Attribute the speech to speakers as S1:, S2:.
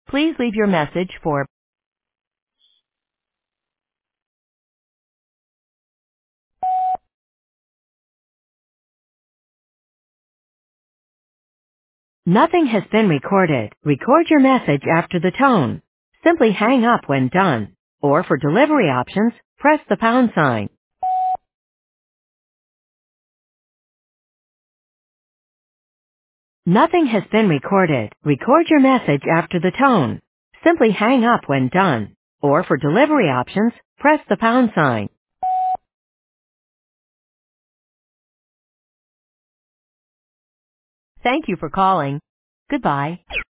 S1: Please leave your message for Nothing has been recorded. Record your message after the tone. Simply hang up when done. Or for delivery options, press the pound sign. Nothing has been recorded. Record your message after the tone. Simply hang up when done. Or for delivery options, press the pound sign. Thank you for calling. Goodbye.